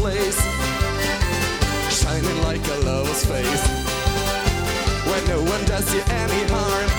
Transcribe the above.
place, shining like a lover's face, where no one does you any harm.